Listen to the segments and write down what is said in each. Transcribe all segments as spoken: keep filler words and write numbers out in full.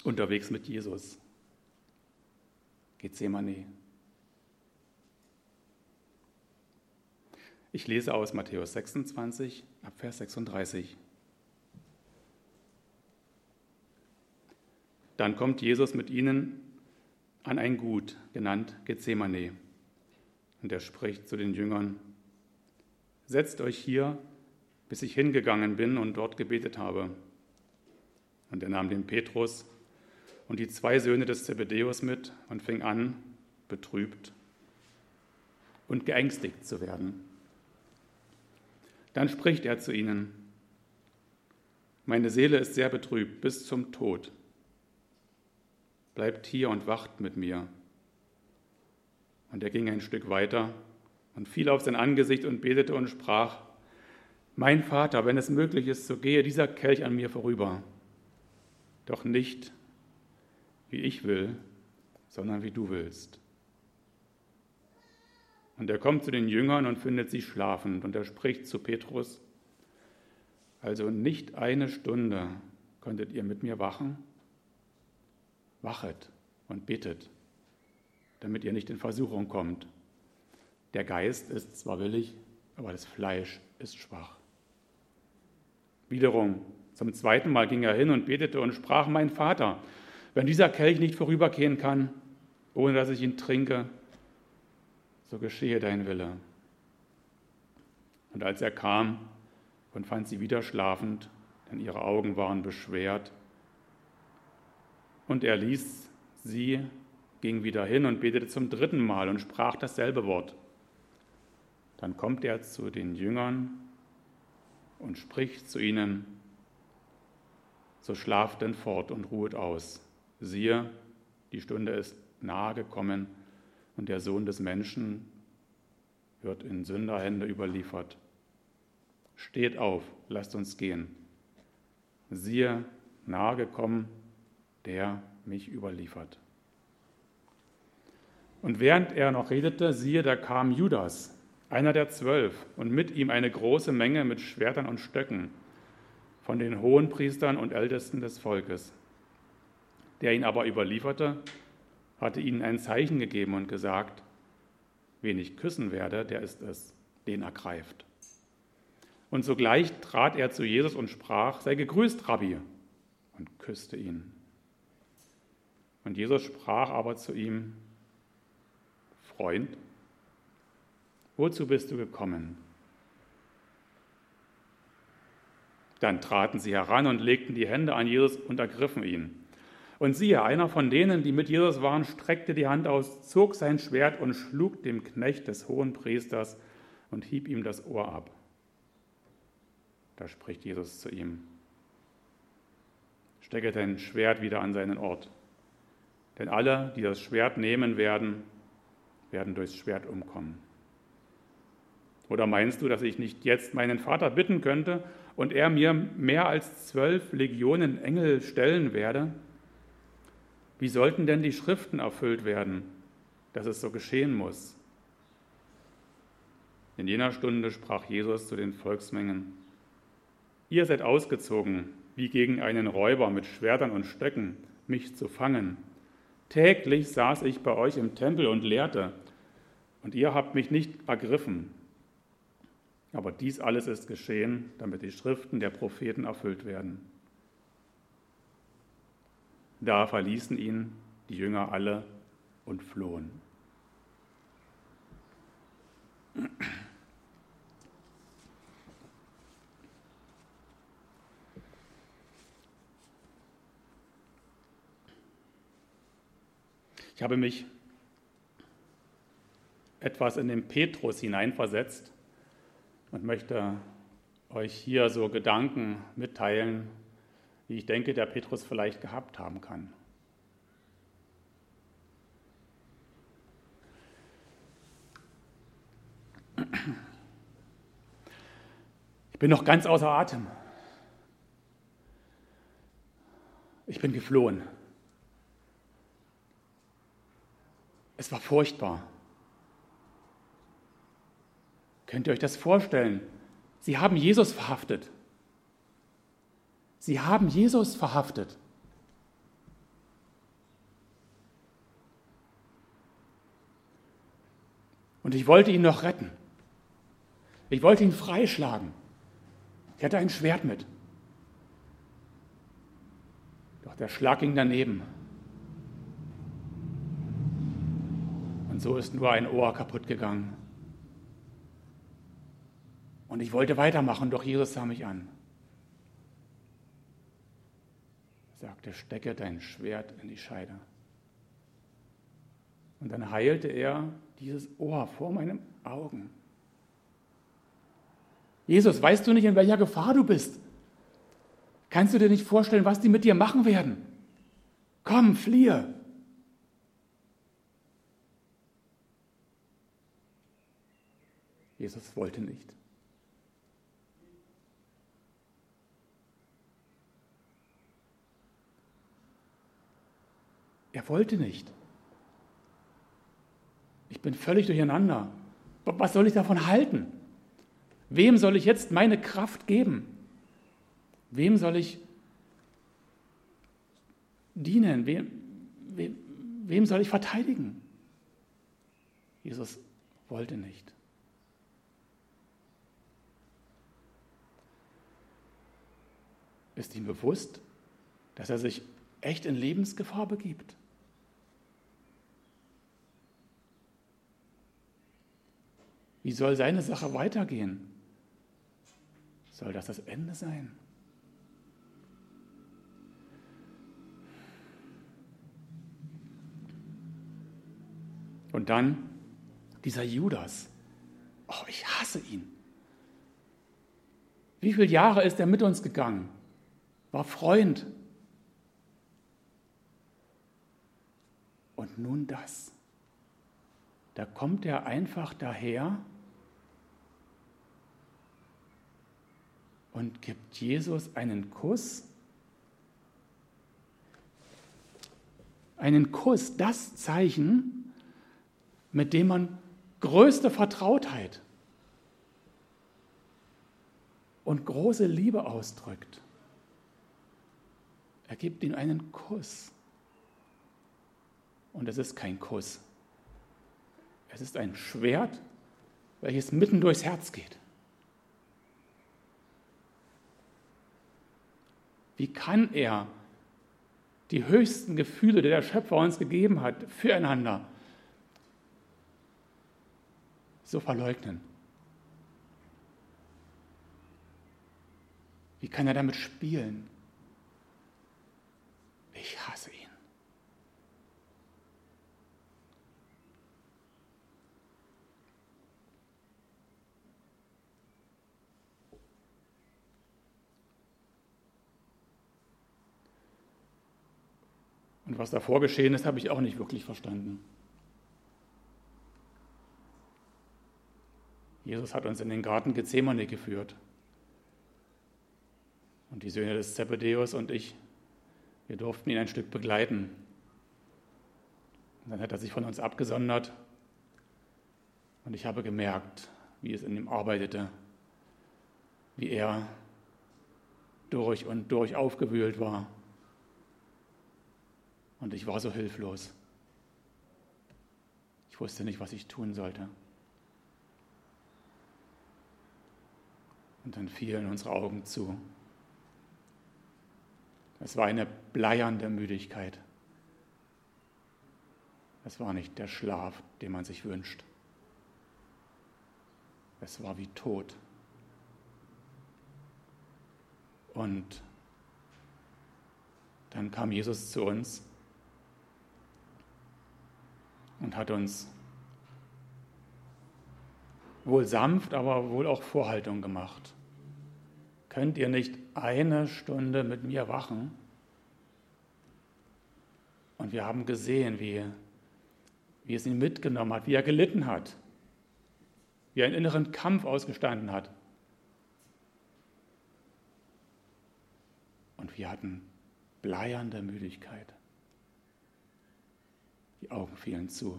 unterwegs mit Jesus. Gethsemane. Ich lese aus Matthäus sechsundzwanzig, ab Vers sechsunddreißig. Dann kommt Jesus mit ihnen an ein Gut, genannt Gethsemane. Und er spricht zu den Jüngern: Setzt euch hier, bis ich hingegangen bin und dort gebetet habe. Und er nahm den Petrus und die zwei Söhne des Zebedäus mit und fing an, betrübt und geängstigt zu werden. Dann spricht er zu ihnen: Meine Seele ist sehr betrübt bis zum Tod. Bleibt hier und wacht mit mir. Und er ging ein Stück weiter und fiel auf sein Angesicht und betete und sprach: Mein Vater, wenn es möglich ist, so gehe dieser Kelch an mir vorüber. Doch nicht, wie ich will, sondern wie du willst. Und er kommt zu den Jüngern und findet sie schlafend. Und er spricht zu Petrus: Also nicht eine Stunde konntet ihr mit mir wachen? Wachet und betet, damit ihr nicht in Versuchung kommt. Der Geist ist zwar willig, aber das Fleisch ist schwach. Wiederum, zum zweiten Mal ging er hin und betete und sprach: Mein Vater, wenn dieser Kelch nicht vorübergehen kann, ohne dass ich ihn trinke, so geschehe dein Wille. Und als er kam und fand sie wieder schlafend, denn ihre Augen waren beschwert, und er ließ sie, ging wieder hin und betete zum dritten Mal und sprach dasselbe Wort. Dann kommt er zu den Jüngern und spricht zu ihnen: So schlaft denn fort und ruhet aus. Siehe, die Stunde ist nahe gekommen und der Sohn des Menschen wird in Sünderhände überliefert. Steht auf, lasst uns gehen. Siehe, nahe gekommen, der mich überliefert. Und während er noch redete, siehe, da kam Judas, einer der zwölf, und mit ihm eine große Menge mit Schwertern und Stöcken von den Hohenpriestern und Ältesten des Volkes. Der ihn aber überlieferte, hatte ihnen ein Zeichen gegeben und gesagt: Wen ich küssen werde, der ist es, den ergreift. Und sogleich trat er zu Jesus und sprach: Sei gegrüßt, Rabbi, und küsste ihn. Und Jesus sprach aber zu ihm: Freund, wozu bist du gekommen? Dann traten sie heran und legten die Hände an Jesus und ergriffen ihn. Und siehe, einer von denen, die mit Jesus waren, streckte die Hand aus, zog sein Schwert und schlug dem Knecht des Hohenpriesters und hieb ihm das Ohr ab. Da spricht Jesus zu ihm: Stecke dein Schwert wieder an seinen Ort. Denn alle, die das Schwert nehmen werden, werden durchs Schwert umkommen. Oder meinst du, dass ich nicht jetzt meinen Vater bitten könnte und er mir mehr als zwölf Legionen Engel stellen werde? Wie sollten denn die Schriften erfüllt werden, dass es so geschehen muss? In jener Stunde sprach Jesus zu den Volksmengen: Ihr seid ausgezogen, wie gegen einen Räuber mit Schwertern und Stöcken, mich zu fangen. Täglich saß ich bei euch im Tempel und lehrte, und ihr habt mich nicht ergriffen. Aber dies alles ist geschehen, damit die Schriften der Propheten erfüllt werden. Da verließen ihn die Jünger alle und flohen. Ich habe mich etwas in den Petrus hineinversetzt und möchte euch hier so Gedanken mitteilen, wie ich denke, der Petrus vielleicht gehabt haben kann. Ich bin noch ganz außer Atem. Ich bin geflohen. Es war furchtbar. Könnt ihr euch das vorstellen? Sie haben Jesus verhaftet. Sie haben Jesus verhaftet. Und ich wollte ihn noch retten. Ich wollte ihn freischlagen. Ich hatte ein Schwert mit. Doch der Schlag ging daneben. Und so ist nur ein Ohr kaputt gegangen. Und ich wollte weitermachen, doch Jesus sah mich an. Er sagte, stecke dein Schwert in die Scheide. Und dann heilte er dieses Ohr vor meinen Augen. Jesus, weißt du nicht, in welcher Gefahr du bist? Kannst du dir nicht vorstellen, was die mit dir machen werden? Komm, fliehe! Jesus wollte nicht. Er wollte nicht. Ich bin völlig durcheinander. Was soll ich davon halten? Wem soll ich jetzt meine Kraft geben? Wem soll ich dienen? Wem, wem, wem soll ich verteidigen? Jesus wollte nicht. Ist ihm bewusst, dass er sich echt in Lebensgefahr begibt? Wie soll seine Sache weitergehen? Soll das das Ende sein? Und dann dieser Judas. Oh, ich hasse ihn. Wie viele Jahre ist er mit uns gegangen? War Freund. Und nun das. Da kommt er einfach daher und gibt Jesus einen Kuss. Einen Kuss, das Zeichen, mit dem man größte Vertrautheit und große Liebe ausdrückt. Er gibt ihm einen Kuss. Und es ist kein Kuss. Es ist ein Schwert, welches mitten durchs Herz geht. Wie kann er die höchsten Gefühle, die der Schöpfer uns gegeben hat, füreinander so verleugnen? Wie kann er damit spielen? Ich hasse ihn. Und was davor geschehen ist, habe ich auch nicht wirklich verstanden. Jesus hat uns in den Garten Gethsemane geführt. Und die Söhne des Zebedäus und ich, wir durften ihn ein Stück begleiten. Und dann hat er sich von uns abgesondert. Und ich habe gemerkt, wie es in ihm arbeitete, wie er durch und durch aufgewühlt war. Und ich war so hilflos. Ich wusste nicht, was ich tun sollte. Und dann fielen unsere Augen zu. Es war eine bleiernde Müdigkeit. Es war nicht der Schlaf, den man sich wünscht. Es war wie Tod. Und dann kam Jesus zu uns und hat uns wohl sanft, aber wohl auch Vorhaltung gemacht. Könnt ihr nicht eine Stunde mit mir wachen? Und wir haben gesehen, wie, wie es ihn mitgenommen hat, wie er gelitten hat, wie er einen inneren Kampf ausgestanden hat. Und wir hatten bleiernde Müdigkeit. Die Augen fielen zu.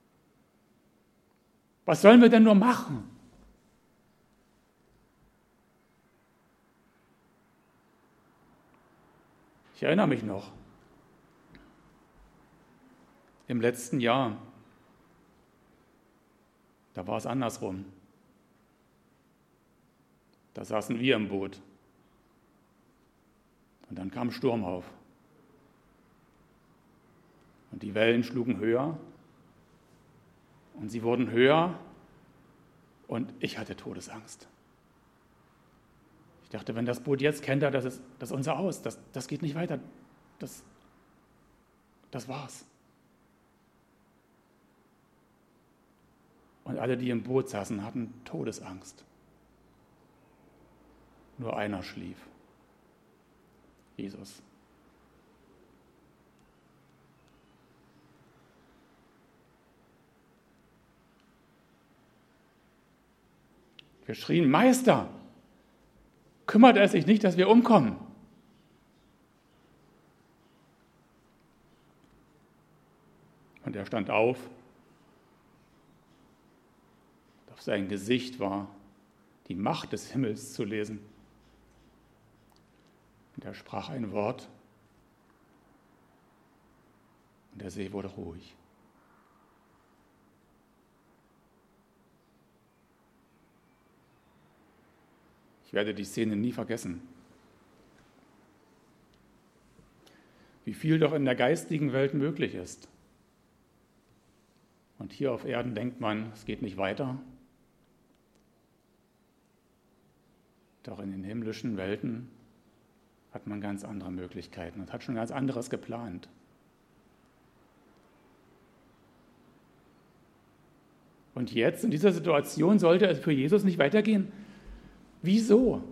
Was sollen wir denn nur machen? Ich erinnere mich noch, im letzten Jahr, Da war es andersrum. Da saßen wir im Boot. Und dann kam Sturm auf. Und die Wellen schlugen höher. Und sie wurden höher. Und ich hatte Todesangst. Ich dachte, wenn das Boot jetzt kentert, das ist, das ist unser Aus. Das, das geht nicht weiter. Das, das war's. Und alle, die im Boot saßen, hatten Todesangst. Nur einer schlief. Jesus. Wir schrien, Meister, kümmert er sich nicht, dass wir umkommen? Und er stand auf. Auf sein Gesicht war die Macht des Himmels zu lesen. Und er sprach ein Wort und der See wurde ruhig. Ich werde die Szene nie vergessen. Wie viel doch in der geistigen Welt möglich ist. Und hier auf Erden denkt man, es geht nicht weiter. Doch in den himmlischen Welten hat man ganz andere Möglichkeiten und hat schon ganz anderes geplant. Und jetzt, in dieser Situation, sollte es für Jesus nicht weitergehen. Wieso?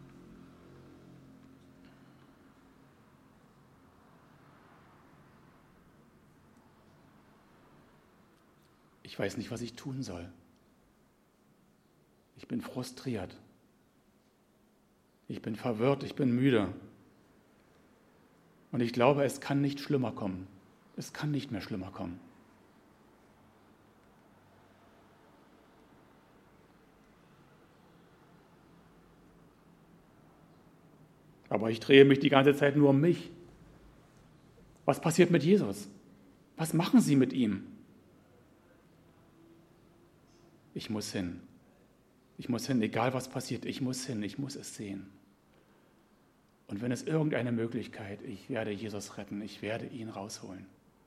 Ich weiß nicht, was ich tun soll. Ich bin frustriert. Ich bin verwirrt, ich bin müde. Und ich glaube, es kann nicht schlimmer kommen. Es kann nicht mehr schlimmer kommen. Aber ich drehe mich die ganze Zeit nur um mich. Was passiert mit Jesus? Was machen Sie mit ihm? Ich muss hin. Ich muss hin, egal was passiert. Ich muss hin, ich muss es sehen. Und wenn es irgendeine Möglichkeit, ich werde Jesus retten, ich werde ihn rausholen.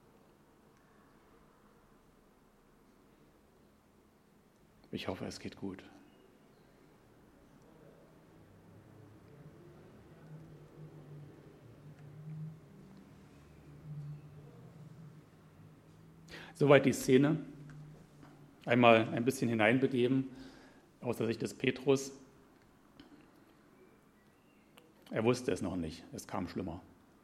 Ich hoffe, es geht gut. Soweit die Szene. Einmal ein bisschen hineinbegeben, aus der Sicht des Petrus. Er wusste es noch nicht, es kam schlimmer.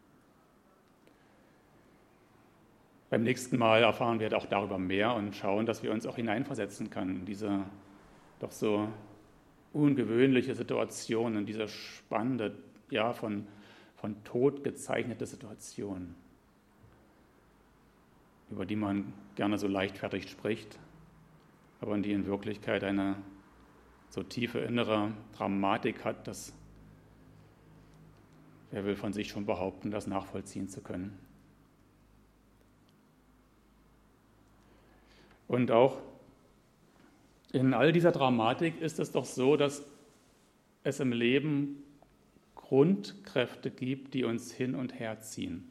Beim nächsten Mal erfahren wir auch darüber mehr und schauen, dass wir uns auch hineinversetzen können in diese doch so ungewöhnliche Situation, in diese spannende, ja, von, von Tod gezeichnete Situation, über die man gerne so leichtfertig spricht, aber in die in Wirklichkeit eine so tiefe innere Dramatik hat, dass wer will von sich schon behaupten, das nachvollziehen zu können. Und auch in all dieser Dramatik ist es doch so, dass es im Leben Grundkräfte gibt, die uns hin und her ziehen.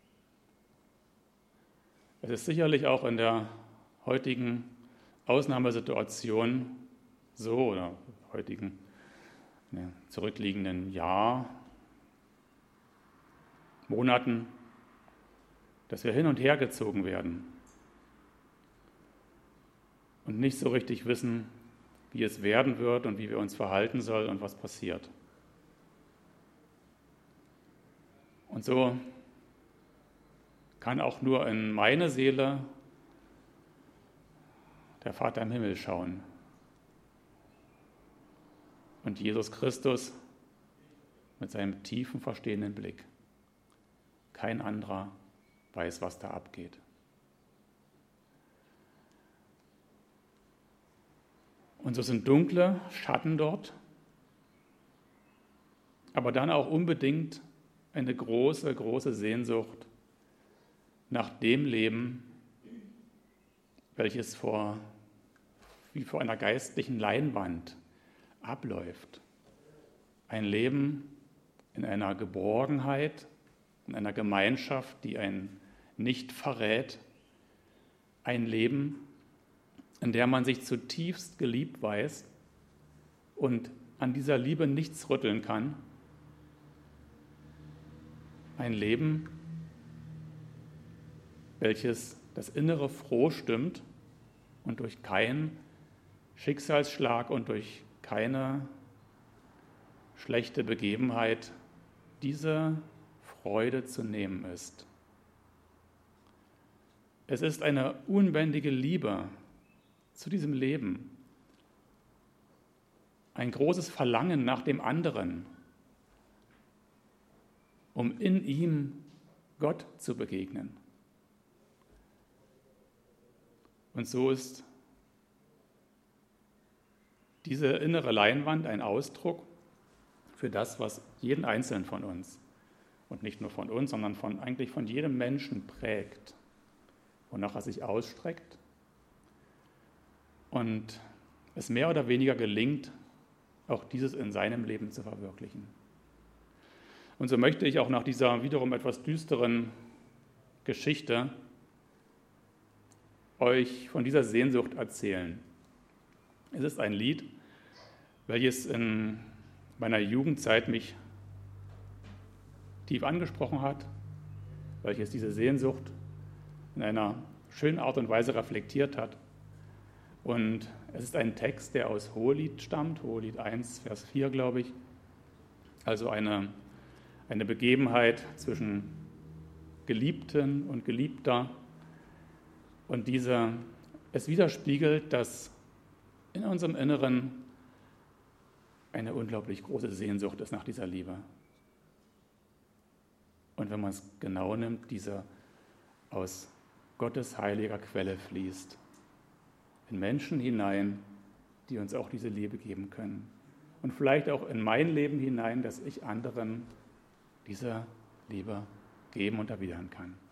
Es ist sicherlich auch in der heutigen Ausnahmesituation so, oder heutigen ne, zurückliegenden Jahr, Monaten, dass wir hin und her gezogen werden und nicht so richtig wissen, wie es werden wird und wie wir uns verhalten sollen und was passiert. Und so kann auch nur in meine Seele der Vater im Himmel schauen und Jesus Christus mit seinem tiefen, verstehenden Blick. Kein anderer weiß, was da abgeht. Und so sind dunkle Schatten dort, aber dann auch unbedingt eine große, große Sehnsucht nach dem Leben, welches vor wie vor einer geistlichen Leinwand abläuft. Ein Leben in einer Geborgenheit, in einer Gemeinschaft, die einen nicht verrät. Ein Leben, in der man sich zutiefst geliebt weiß und an dieser Liebe nichts rütteln kann. Ein Leben, welches das Innere froh stimmt und durch keinen Schicksalsschlag und durch keine schlechte Begebenheit diese Freude zu nehmen ist. Es ist eine unbändige Liebe zu diesem Leben, ein großes Verlangen nach dem anderen, um in ihm Gott zu begegnen. Und so ist diese innere Leinwand ein Ausdruck für das, was jeden Einzelnen von uns, und nicht nur von uns, sondern von, eigentlich von jedem Menschen prägt, wonach er sich ausstreckt und es mehr oder weniger gelingt, auch dieses in seinem Leben zu verwirklichen. Und so möchte ich auch nach dieser wiederum etwas düsteren Geschichte euch von dieser Sehnsucht erzählen. Es ist ein Lied, welches in meiner Jugendzeit mich tief angesprochen hat, welches diese Sehnsucht in einer schönen Art und Weise reflektiert hat. Und es ist ein Text, der aus Hohelied stammt, Hohelied eins, Vers vier, glaube ich. Also eine, eine Begebenheit zwischen Geliebten und Geliebter. Und diese, es widerspiegelt, dass in unserem Inneren eine unglaublich große Sehnsucht ist nach dieser Liebe. Und wenn man es genau nimmt, diese aus Gottes heiliger Quelle fließt, in Menschen hinein, die uns auch diese Liebe geben können. Und vielleicht auch in mein Leben hinein, dass ich anderen diese Liebe geben und erwidern kann.